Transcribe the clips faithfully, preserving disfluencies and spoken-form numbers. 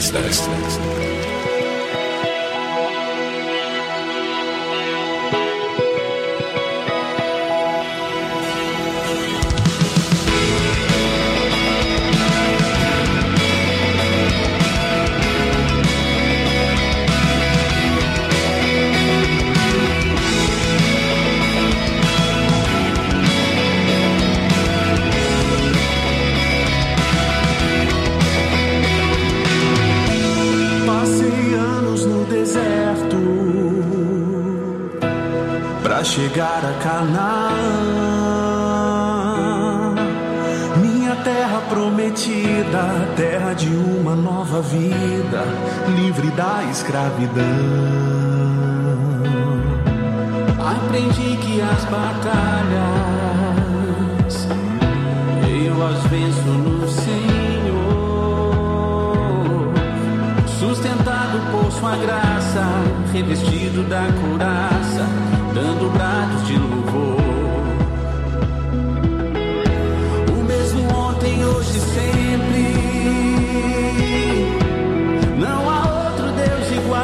Festas. Chegar a Canaã, minha terra prometida, terra de uma nova vida, livre da escravidão. Aprendi que as batalhas eu as venço no Senhor, sustentado por sua graça, revestido da couraça, dando brados de louvor. O mesmo ontem, hoje e sempre. Não há outro Deus igual.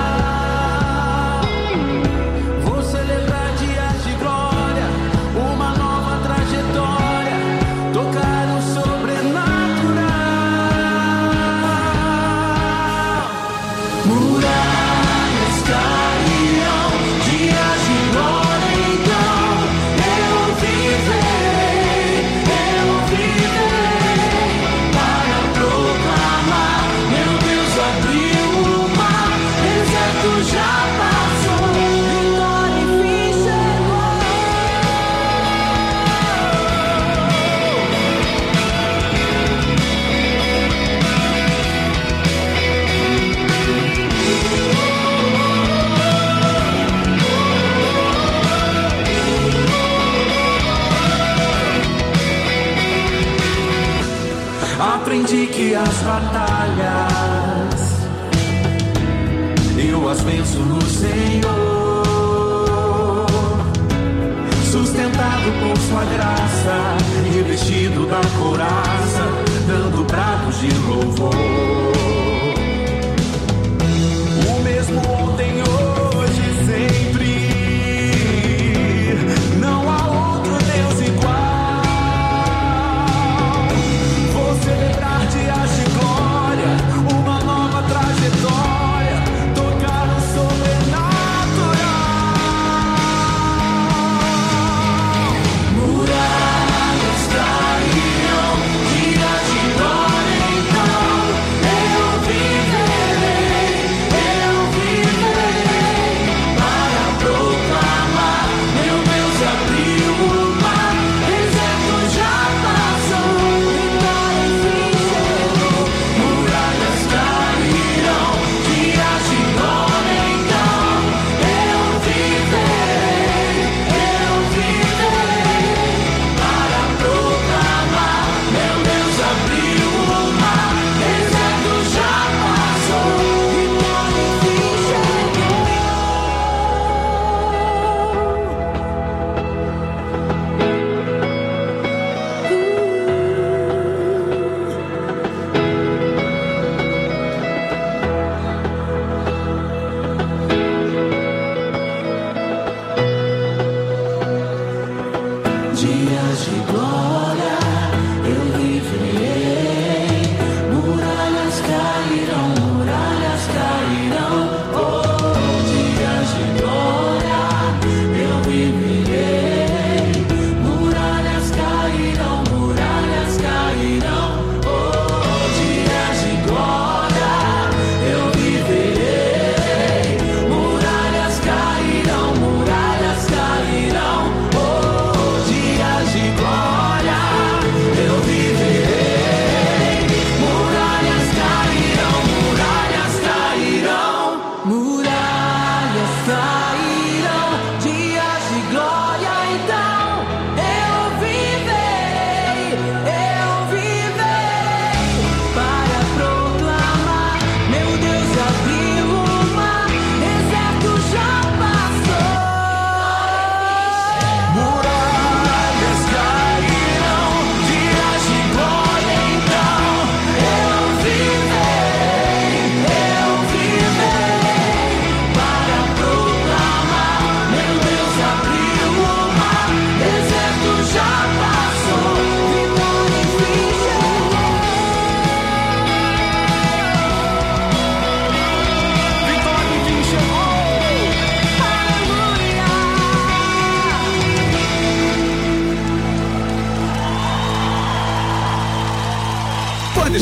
Vou celebrar dias de glória, uma nova trajetória, tocar o sobrenatural. Muralhas cairão, dias de glória, então eu viverei, eu viverei para proclamar. Meu Deus abriu o mar, deserto já passou, vitória e fim chegou. Aprendi que as batalhas eu as venço no Senhor, sustentado por sua graça, revestido da couraça, dando brados de louvor. O mesmo ontem, hoje e sempre. Não há outro Deus igual. Vou celebrar dias de glória, uma nova trajetória, tocar o sobrenatural. Muralhas cairão, dias de glória, então eu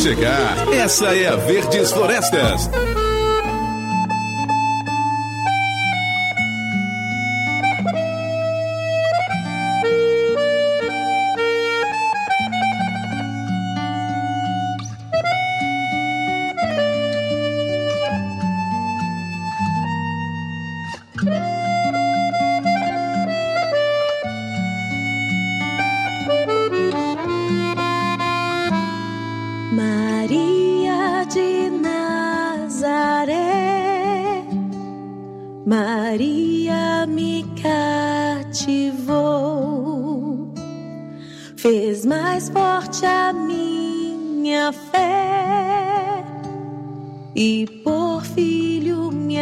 chegar. Essa é a Verdes Florestas. Maria de Nazaré, Maria me cativou, fez mais forte a minha fé e por filho me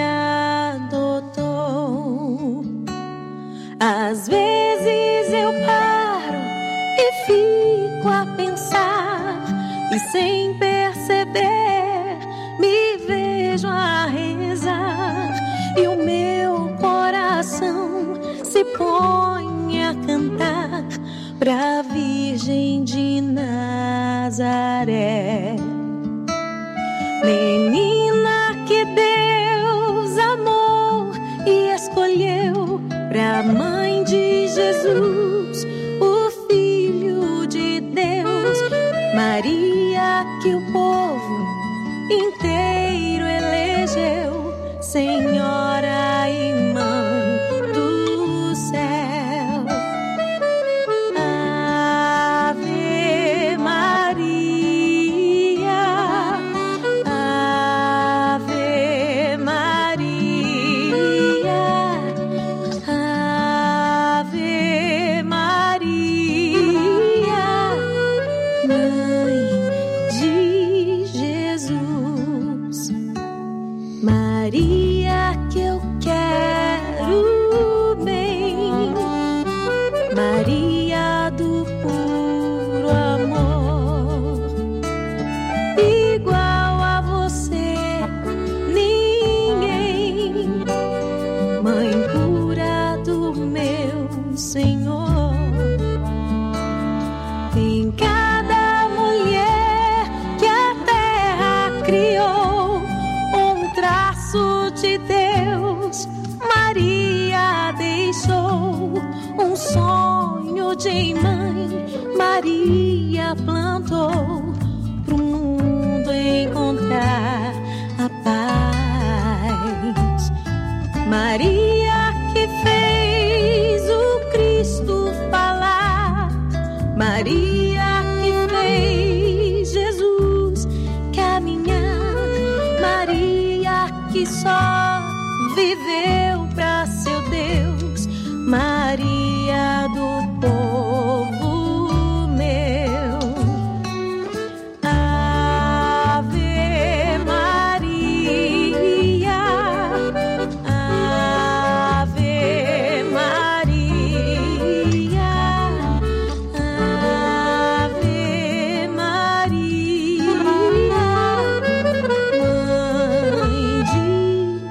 adotou. Às vezes eu paro e fico a pensar, e sem perceber me vejo a rezar, e o meu coração se põe a cantar pra Virgem de Nazaré. Menina que Deus amou e escolheu pra mãe de Jesus, o Filho de Deus. Maria que o povo inteiro elegeu, Senhora e Mãe do céu. Ave Maria, Ave Maria, Ave Maria, Mãe de Jesus. Maria que eu quero bem, Maria do puro amor, igual a você ninguém, Mãe pura do meu Senhor. Em cada mulher que a terra criou, um traço de Deus Maria deixou, um sonho de mãe Maria plantou, pro mundo encontrar a paz. Maria que fez o Cristo falar, Maria que fez Jesus caminhar, Maria que só viveu pra seu Deus, Maria do povo meu. Ave Maria, Ave Maria, Ave Maria, Mãe de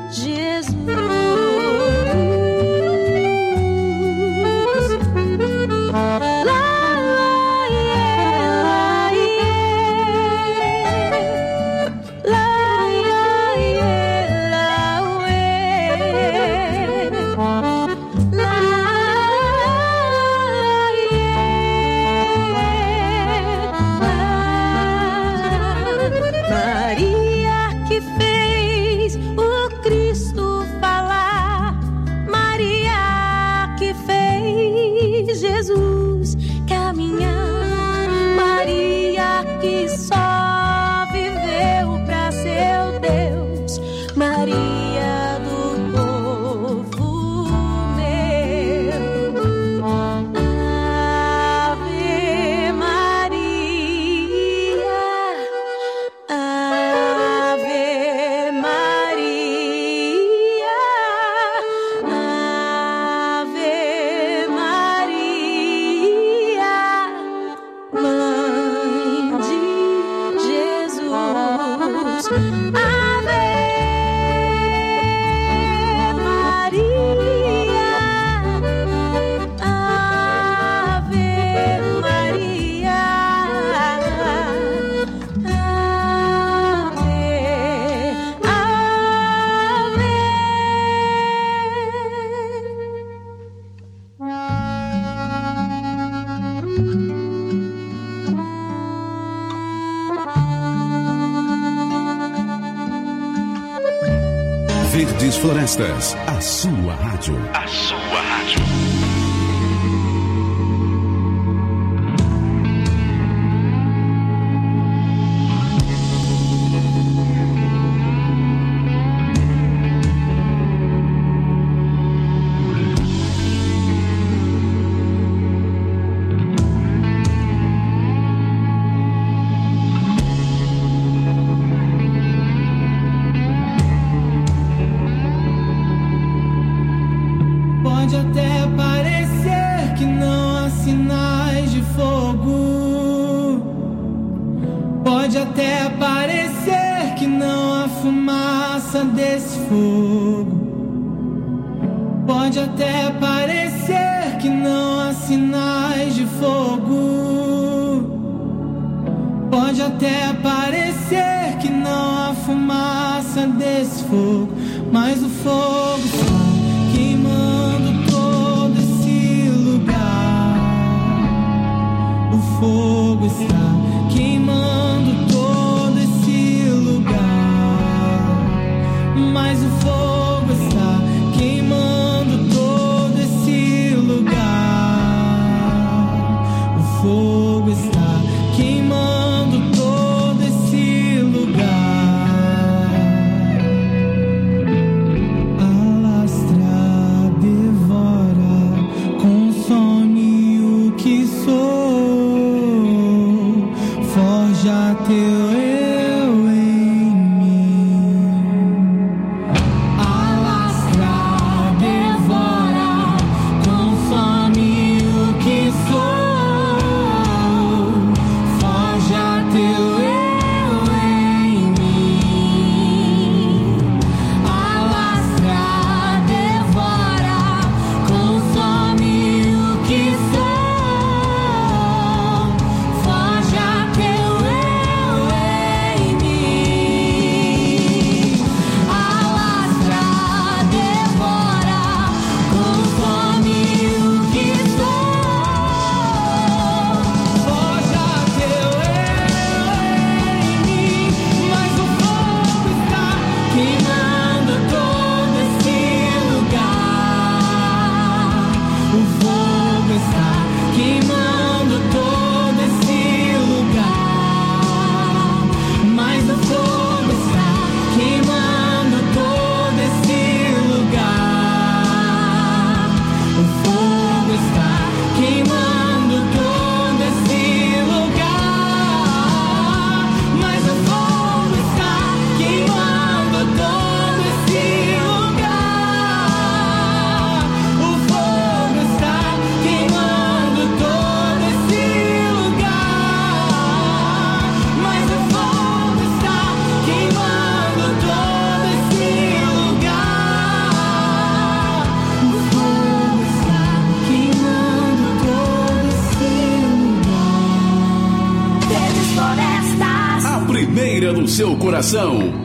Verdes Florestas, a sua rádio. A sua rádio. Pode até parecer que não há sinais de fogo. Pode até parecer que não há fumaça desse fogo. Pode até parecer que não há sinais de fogo. Pode até parecer que não há fumaça desse fogo. Mas o fogo está queimando todo esse lugar. O fogo está queimando todo esse lugar. Mas o fogo está queimando todo esse lugar. O fogo está queimando todo esse lugar. Teu eu em mim, alastra, devora, consome o que sou, forja teu eu em mim, alastra, devora, consome o que sou, forja teu no seu coração.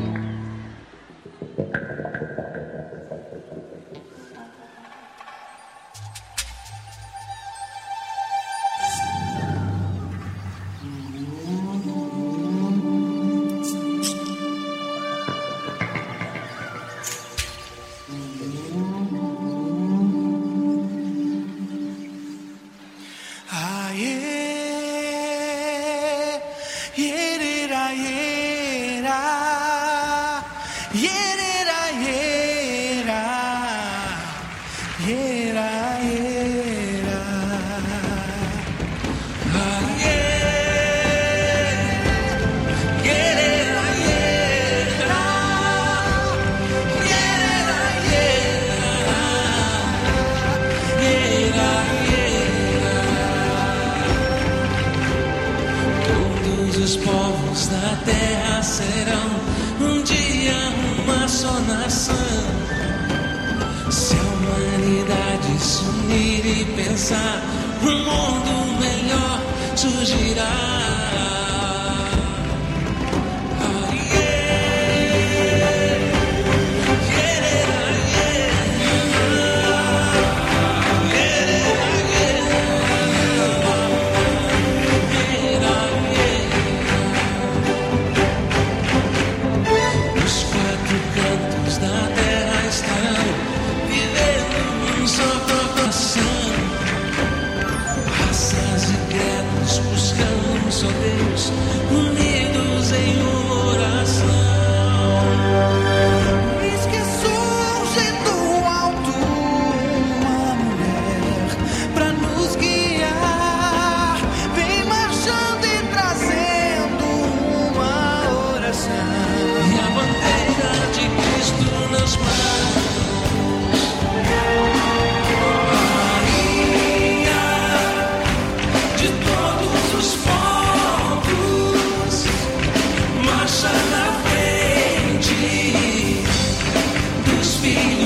Os quatro cantos da terra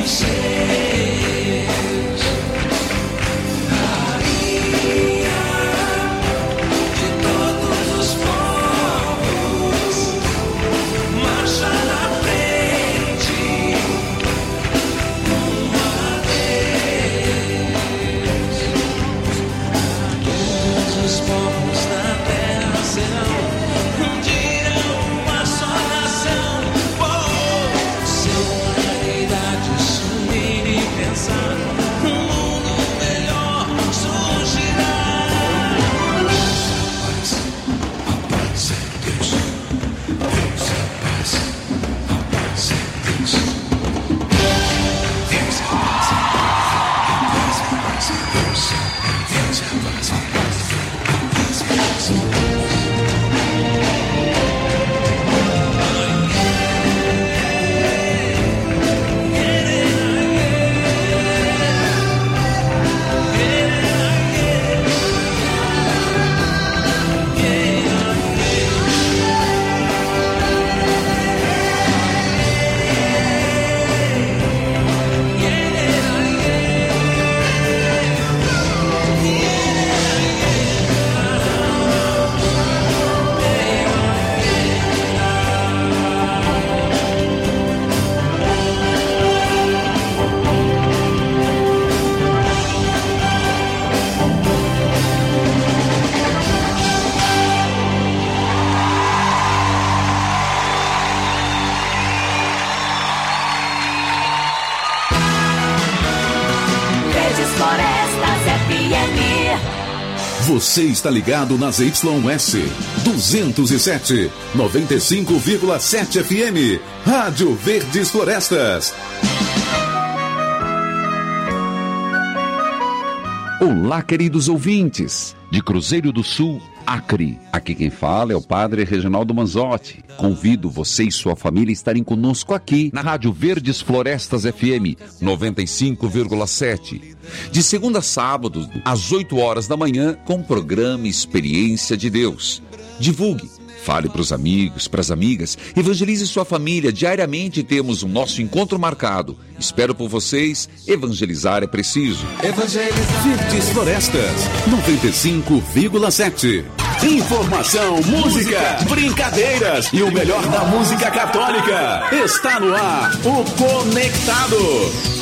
Você está ligado nas Y S duzentos e sete, noventa e cinco vírgula sete F M, Rádio Verdes Florestas. Olá, queridos ouvintes, de Cruzeiro do Sul, Acre. Aqui quem fala é o Padre Reginaldo Manzotti. Convido você e sua família a estarem conosco aqui na Rádio Verdes Florestas F M noventa e cinco vírgula sete. De segunda a sábado, às oito horas da manhã, com o programa Experiência de Deus. Divulgue, fale para os amigos, para as amigas, evangelize sua família. Diariamente temos o nosso encontro marcado. Espero por vocês. Evangelizar é preciso. Evangelizar. Verdes Florestas, noventa e cinco vírgula sete. Informação, música, brincadeiras e o melhor da música católica. Está no ar, o Conectado.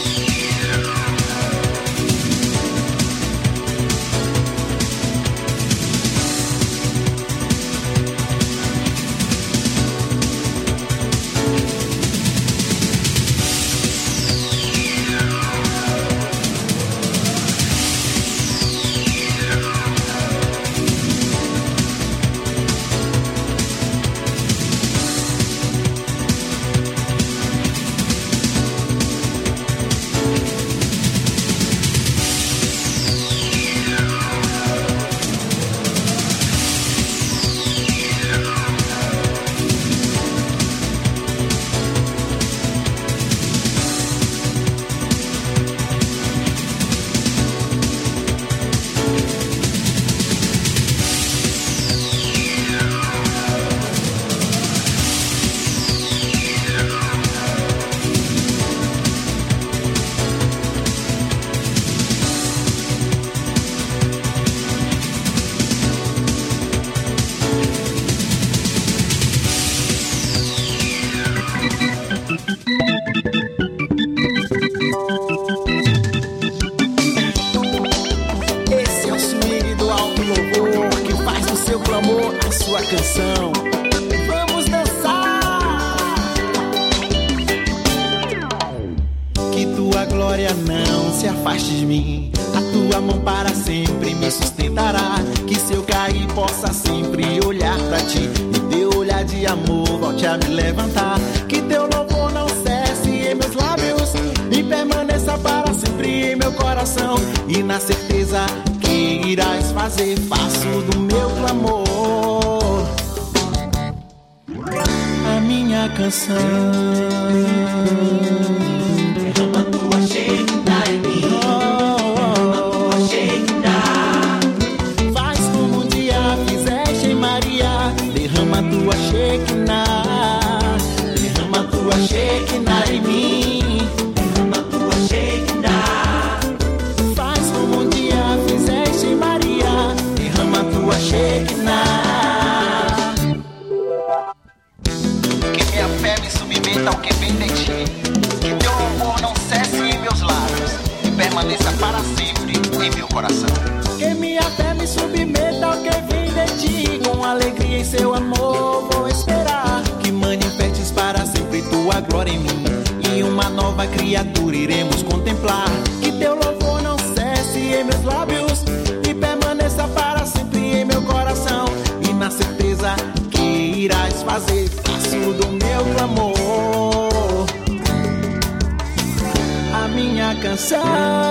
E na certeza que irás fazer, faço do meu clamor a minha canção. Derrama tua Shekinah em mim, derrama tua Shekinah. Faz como um dia fizeste em Maria. Derrama tua Shekinah, derrama tua Shekinah em mim, derrama tua permaneça para sempre em meu coração. Que minha fé me submeta ao que vem de ti. Com alegria em seu amor vou esperar. Que manifestes para sempre tua glória em mim. E uma nova criatura iremos contemplar. Que teu louvor não cesse em meus lábios e permaneça para sempre em meu coração. E na certeza que irás fazer caso do meu clamor, a minha canção.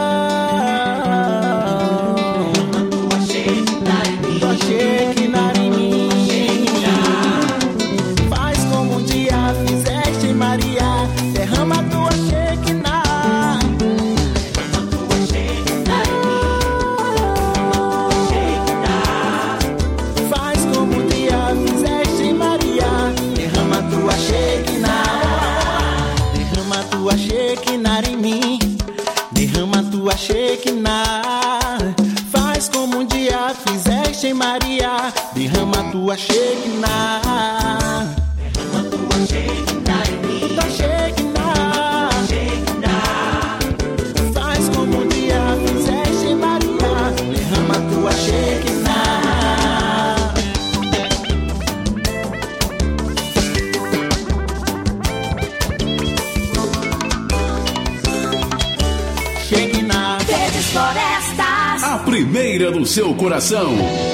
Tua Shekinah em mim, faz como um dia fizeste em Maria. Derrama tua Shekinah, tua Shekinah em mim, faz como um dia fizeste em Maria. Derrama tua Shekinah, derrama tua Shekinah em mim. Derrama tua Shekinah, faz como um dia fizeste em Maria. Derrama tua Shekinah, derrama tua Shekinah em mim. Tua Shekinah, faz como um dia fizeste em Maria. Derrama tua Shekinah. Shekinah. Verdes Florestas. A primeira do seu coração.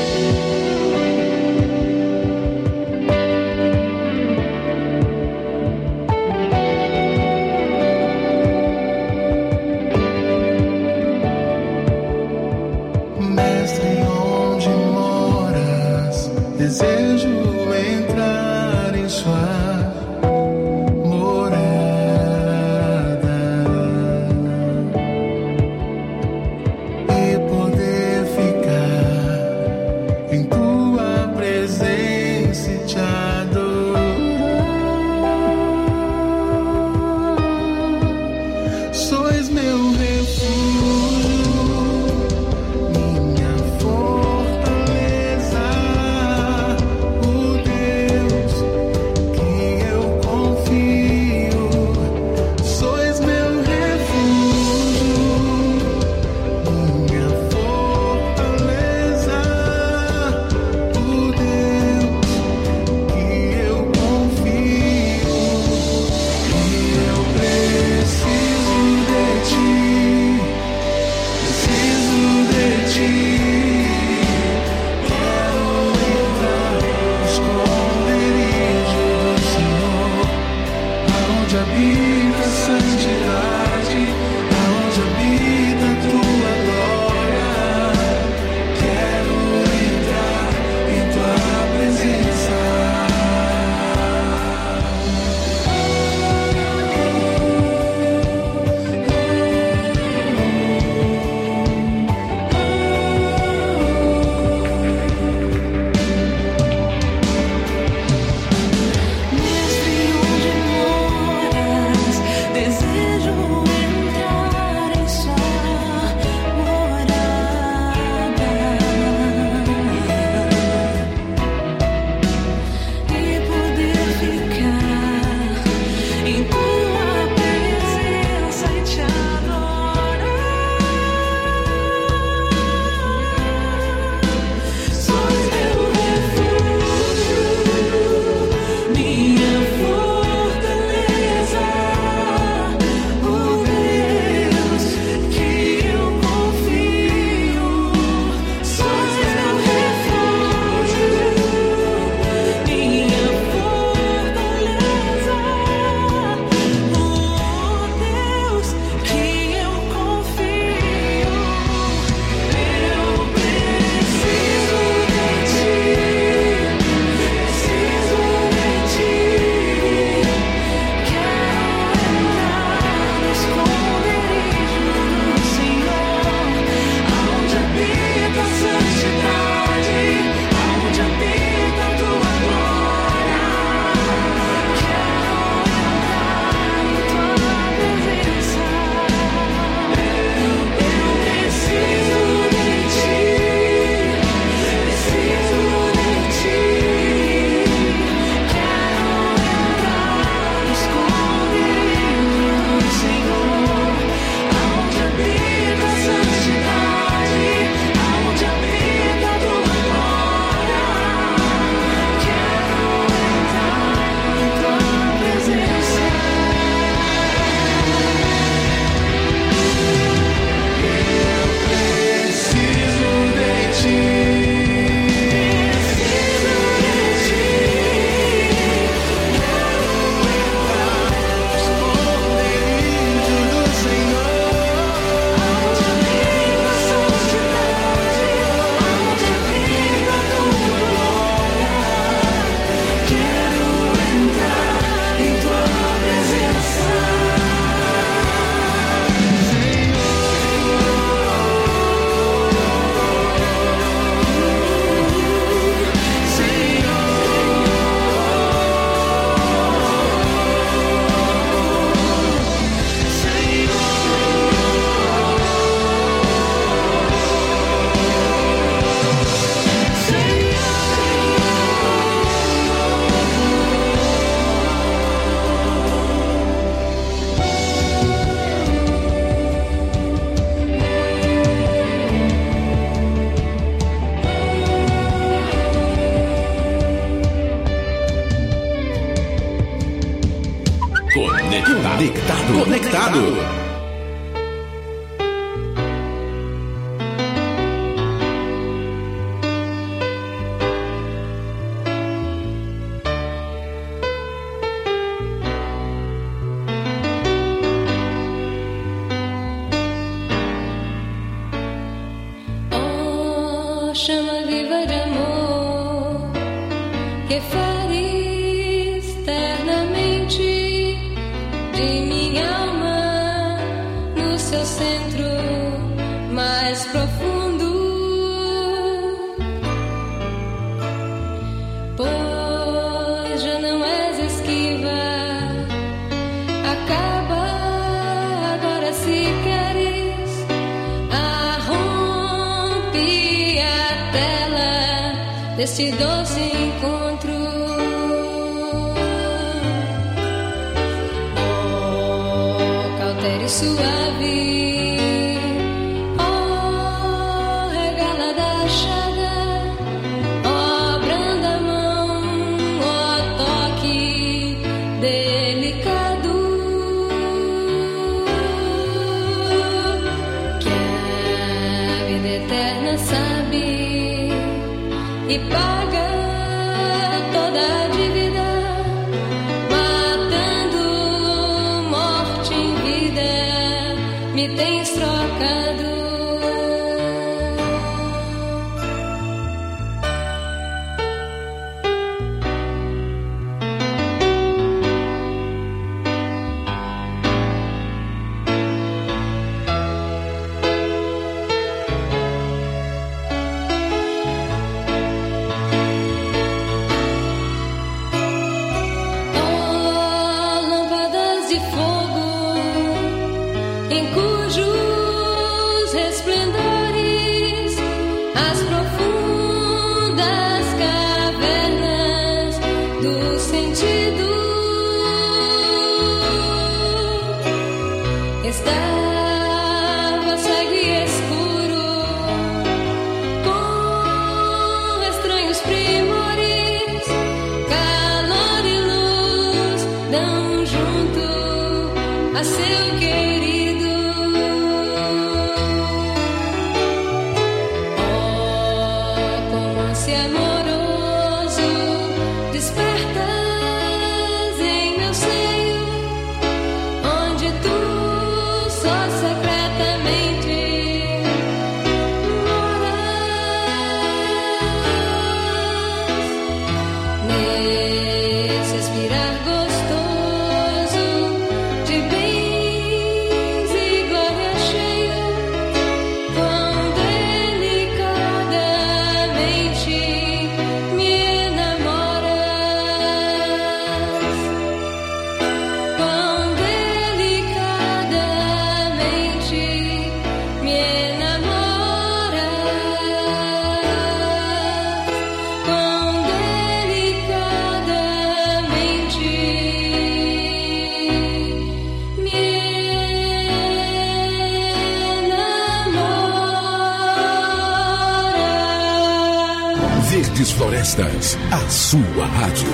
Mestre, onde moras? Desejo entrar em sua morada e poder ficar em tua presença e te adorar. Sois meu refúgio, minha fortaleza, o Conectado. Conectado. Deste doce encontro, oh, cautério suave, oh, regala da chaga, oh, branda mão, oh, toque delicado, que a vida eterna sabe e paga toda a dívida, matando morte em vida, me tens trocado. Verdes Florestas, a sua rádio.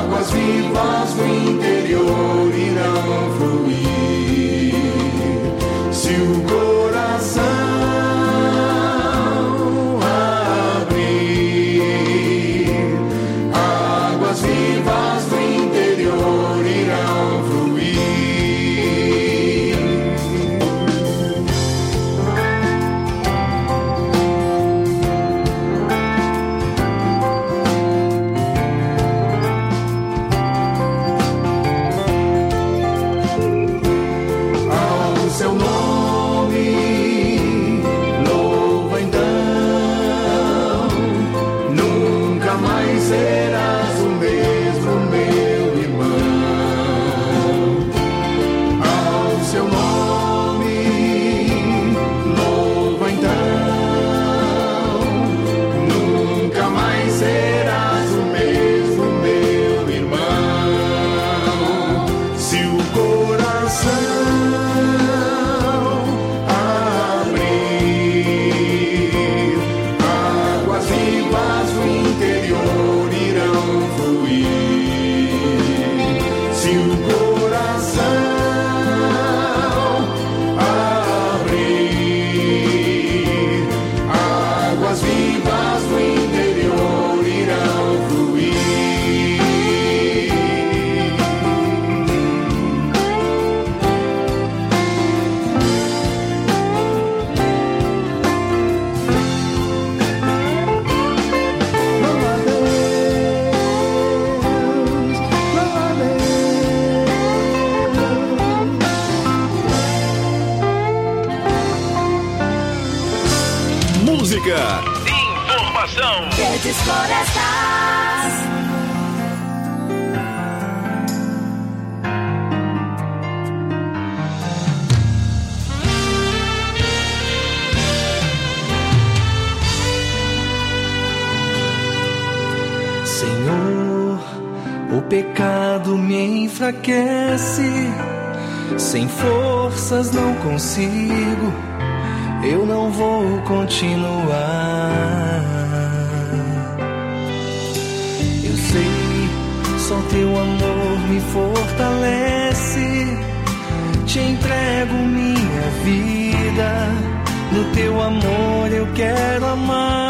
Águas do interior irão fluir. música. Informação. Verdes Florestas. Senhor, o pecado me enfraquece, sem forças não consigo, eu não vou continuar. Eu sei, só teu amor me fortalece, te entrego minha vida, no teu amor eu quero amar.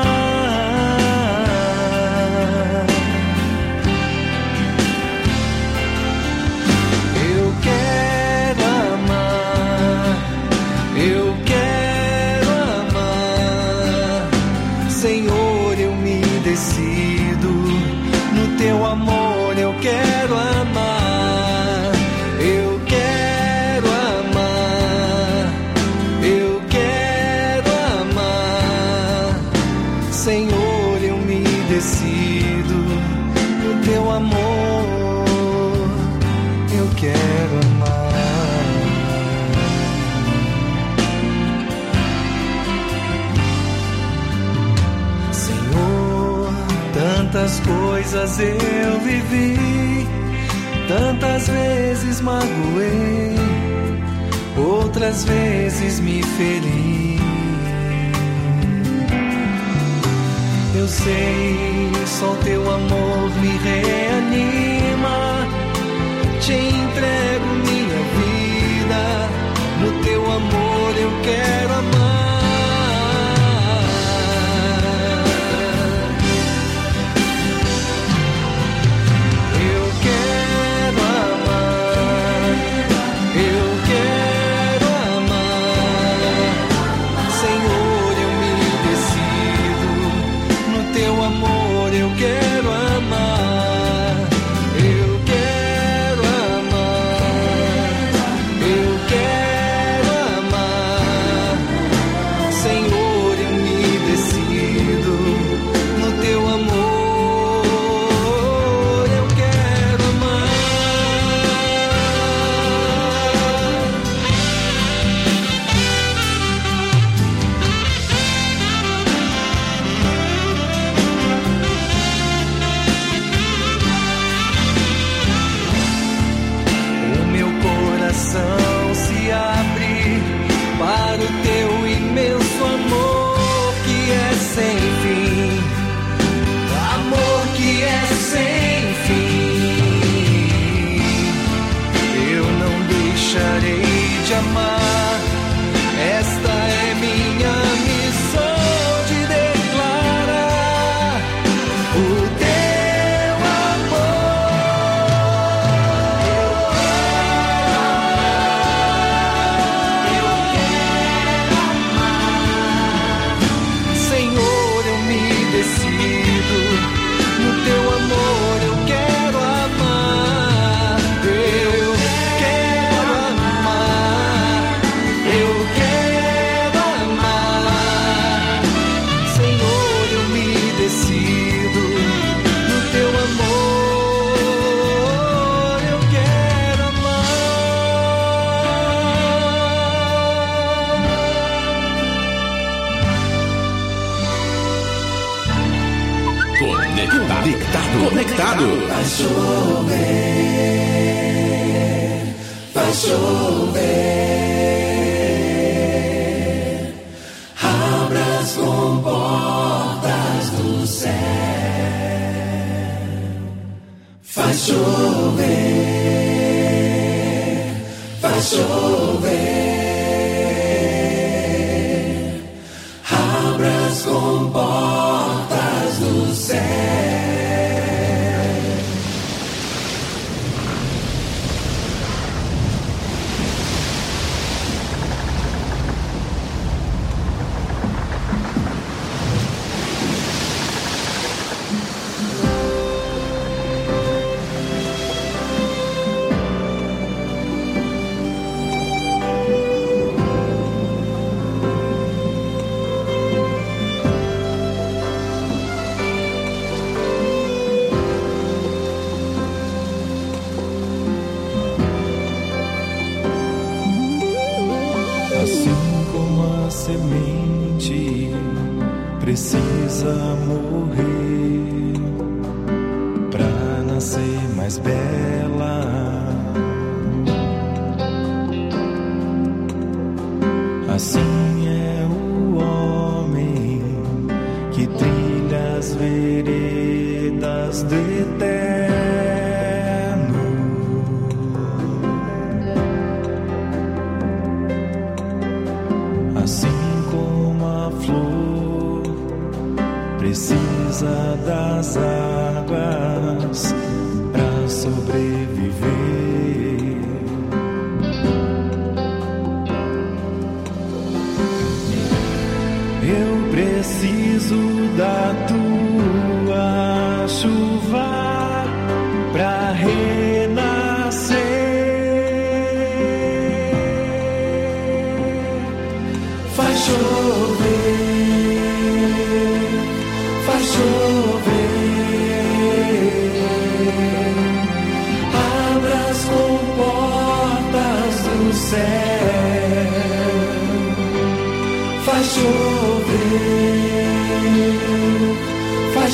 Eu quero amar, Senhor, eu me decido, no teu amor eu quero amar, eu quero amar, eu quero amar, Senhor, eu me decido, no teu amor eu quero amar. Tantas coisas eu vivi, tantas vezes magoei, outras vezes me feri. Eu sei, só teu amor me reanima, te entrego minha vida, no teu amor eu quero amar. Conectado. Conectado. Vai chover, vai chover, abra as comportas do céu. Vai chover, vai chover, abra as comportas do céu. semente precisa morrer pra nascer mais bela. Assim é o homem que trilha as veredas do eterno. Assim como a flor precisa das águas para sobreviver, eu preciso da tua chuva para renascer. Faz chover, faz chover, abra as comportas do céu. Faz chover, faz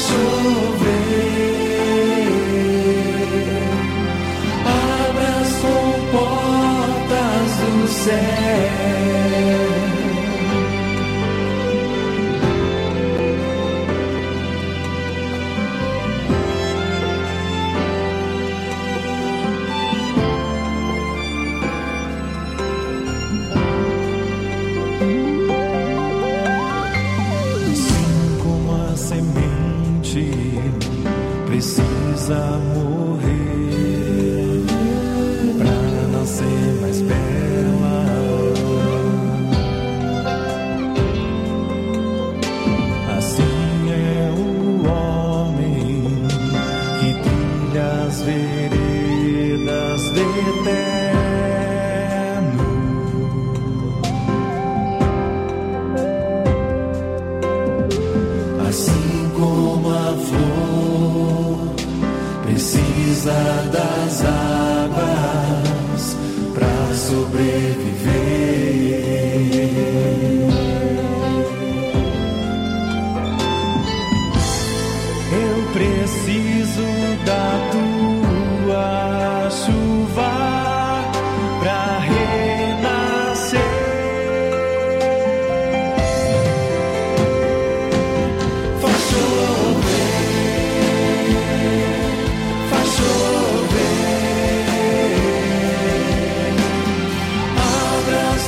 chover, abra as comportas do céu. Precisa morrer pra nascer mais bela. Assim é o homem que trilha as veredas do eterno. Assim como a flor precisa das águas para sobreviver, eu preciso da tua chuva para renascer. Faz chover, faz chover, abra as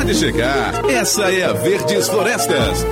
Pode chegar, essa é a Verdes Florestas.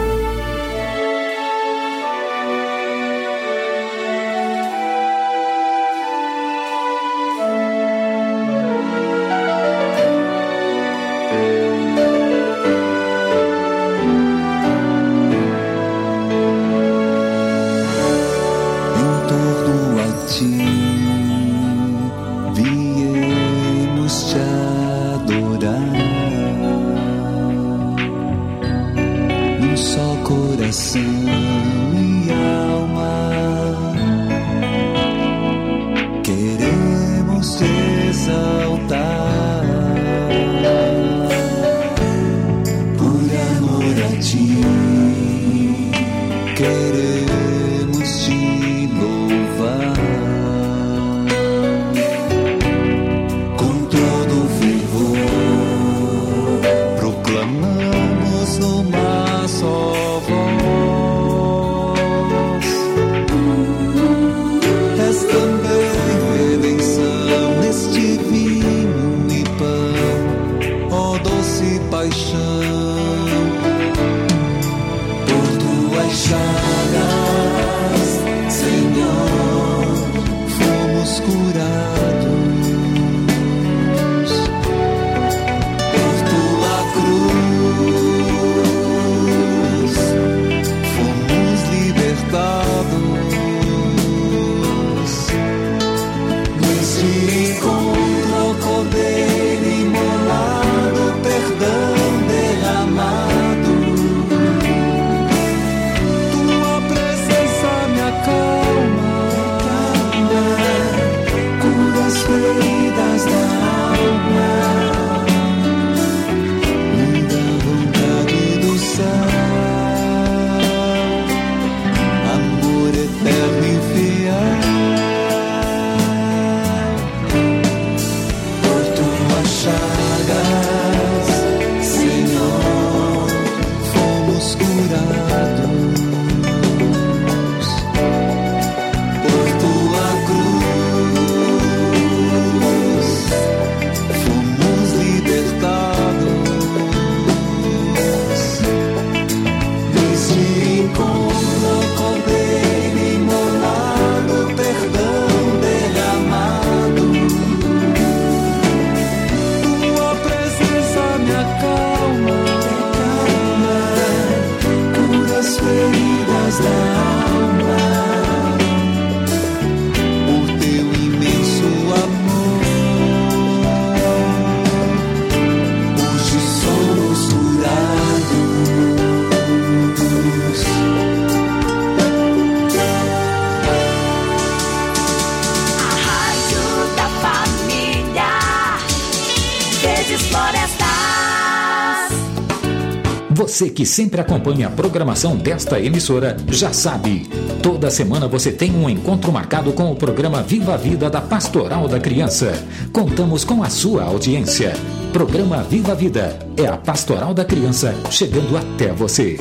Você que sempre acompanha a programação desta emissora já sabe, toda semana você tem um encontro marcado com o programa Viva a Vida da Pastoral da Criança. Contamos com a sua audiência. Programa Viva a Vida é a Pastoral da Criança chegando até você.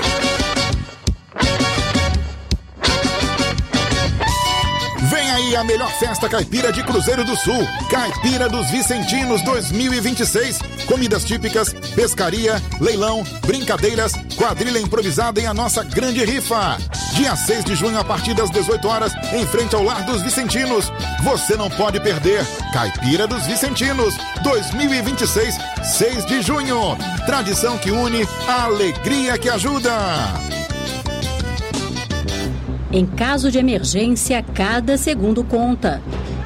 A melhor festa caipira de Cruzeiro do Sul, Caipira dos Vicentinos dois mil e vinte e seis. Comidas típicas, pescaria, leilão, brincadeiras, quadrilha improvisada e a nossa grande rifa. Dia seis de junho, a partir das dezoito horas, em frente ao Lar dos Vicentinos. Você não pode perder. Caipira dos Vicentinos dois mil e vinte e seis, seis de junho. Tradição que une, a alegria que ajuda. Em caso de emergência, cada segundo conta.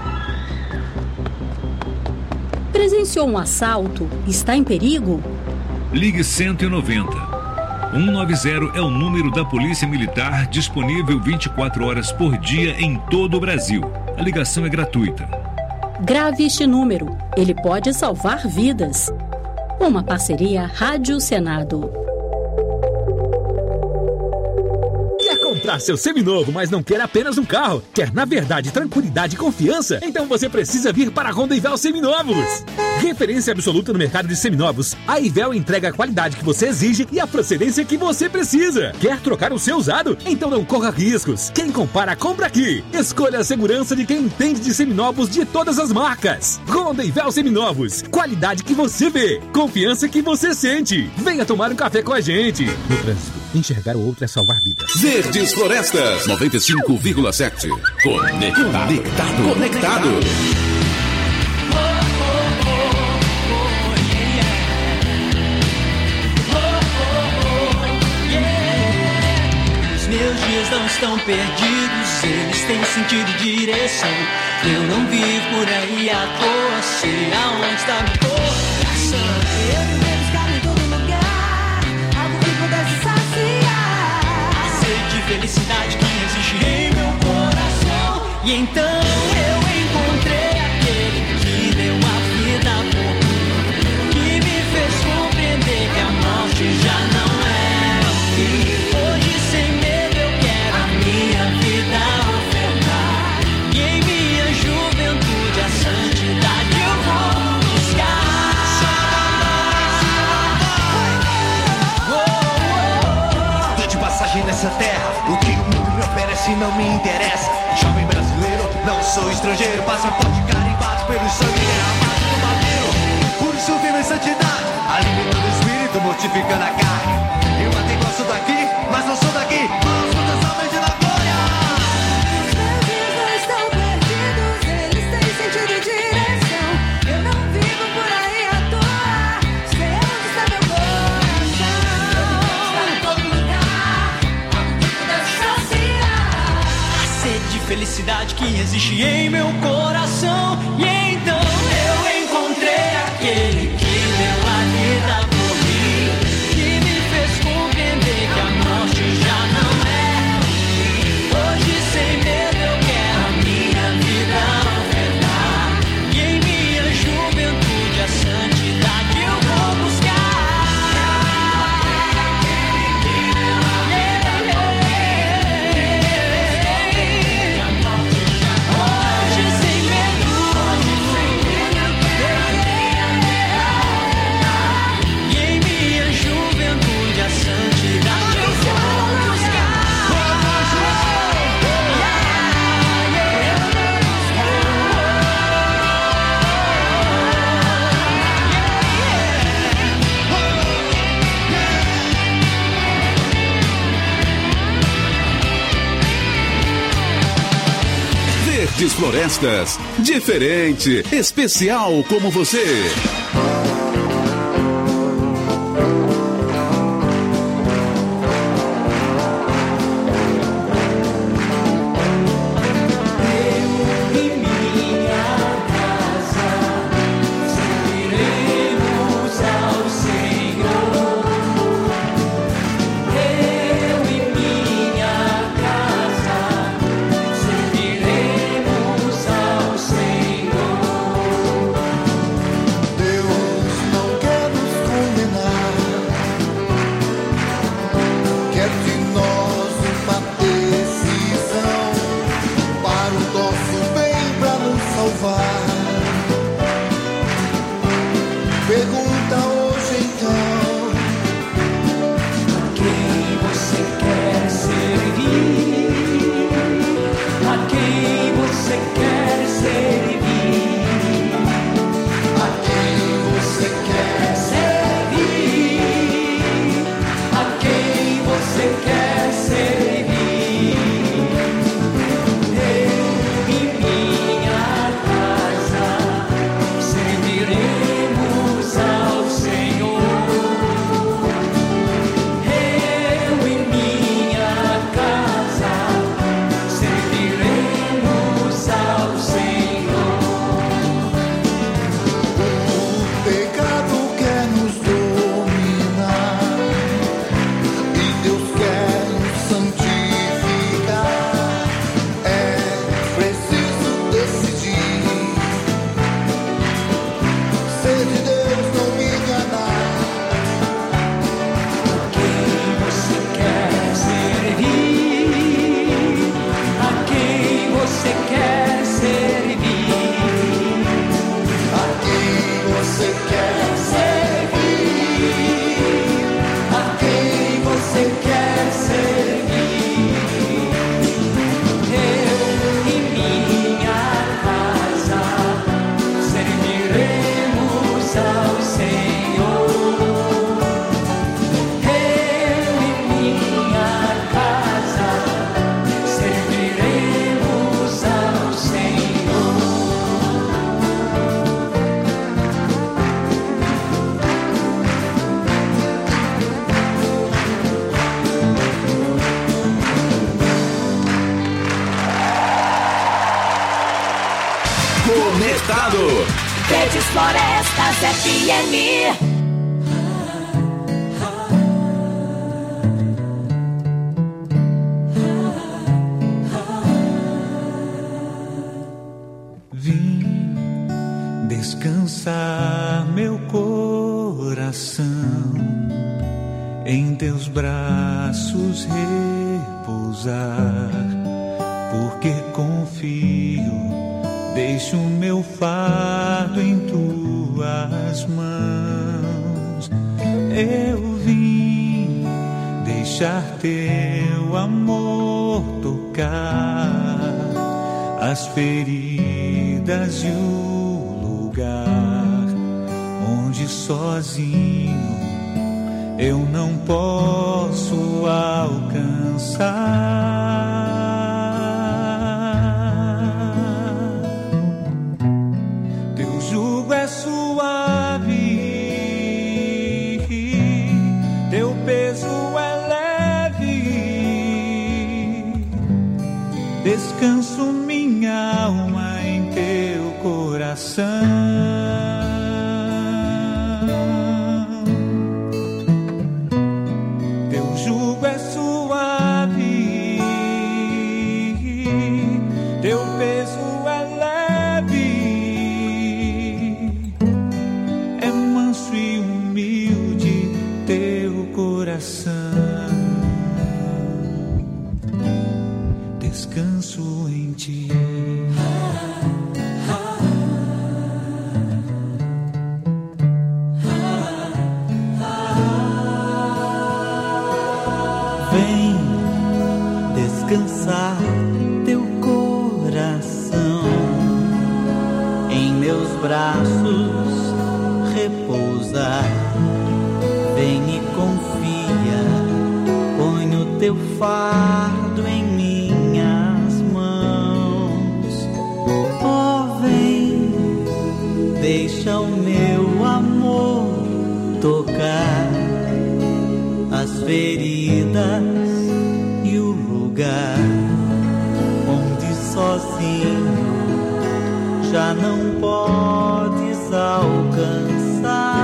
Presenciou um assalto? Está em perigo? Ligue cento e noventa. cento e noventa é o número da Polícia Militar, disponível vinte e quatro horas por dia em todo o Brasil. A ligação é gratuita. Grave este número. Ele pode salvar vidas. Uma parceria Rádio Senado. comprar seu seminovo, mas não quer apenas um carro? Quer, na verdade, tranquilidade e confiança? Então você precisa vir para a Honda Ivel Seminovos. Referência absoluta no mercado de seminovos, a Ivel entrega a qualidade que você exige e a procedência que você precisa. Quer trocar o seu usado? Então não corra riscos. Quem compara, compra aqui. Escolha a segurança de quem entende de seminovos de todas as marcas. Honda Ivel Seminovos. Qualidade que você vê. Confiança que você sente. Venha tomar um café com a gente. No trânsito, enxergar o outro é salvar vidas. Verdes Florestas noventa e cinco vírgula sete. Conectado. Conectado. Conectado. Os meus dias não estão perdidos, eles têm sentido e direção. Eu não vivo por aí à toa, sei aonde está meu coração. Eu vivo buscar em todo lugar algo que pudesse saciar a sede de felicidade que existe em meu coração. E então eu encontrei aquele que deu a vida por mim, que me fez compreender que a morte já não é o fim. Hoje sem medo eu quero a minha vida ofertar, e em minha juventude a santidade eu vou buscar. Tô de passagem nessa terra, o que o mundo me oferece não me interessa. Jovem brasileiro, não sou estrangeiro, passaporte carimbado pelo sangue derramado do madeiro. Por isso vivo em santidade, alimentando o espírito, mortificando a carne. Eu até gosto daqui, mas não sou daqui. Mãos frutas almas de Nagoya. Meus dias não estão perdidos, eles têm sentido e direção. Eu não vivo por aí à toa, sei onde está meu coração. Está em todo lugar, algo que pudesse saciar a sede de felicidade que existe em meu coração. E então eu encontrei aquele que deu a vida por mim, que me fez compreender que a morte já não é o fim. Hoje sem medo eu quero a minha vida ofertar, e em minha juventude a santidade eu vou buscar. Hoje sem medo, e em minha juventude a santidade eu vou buscar. Verdes Florestas. Diferente. Especial como você. Serviremos ao Senhor. lado. Verdes Florestas F M. Descansar meu coração, em teus braços repousar, porque confio, deixo meu fardo em tuas mãos. Eu vim deixar teu amor tocar as feridas e o onde sozinho eu não posso alcançar. Teu jugo é suave, teu peso é leve, descanso minha alma em teu coração. Descanso em ti. Vem descansar teu coração em meus braços repousar. Vem e confia, põe o teu fardo em minhas mãos. Oh, vem, deixa o meu amor tocar as feridas e o lugar onde sozinho já não podes alcançar.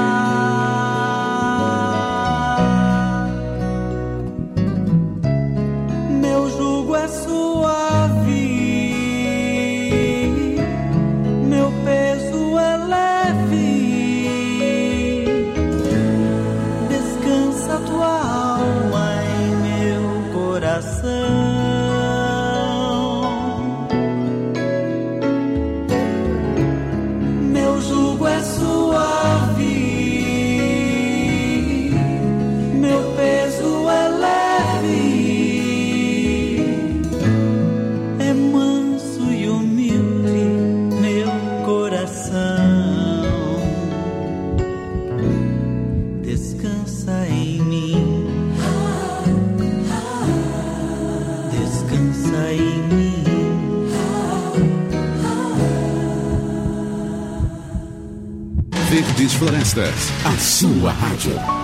Verdes Florestas, a sua rádio.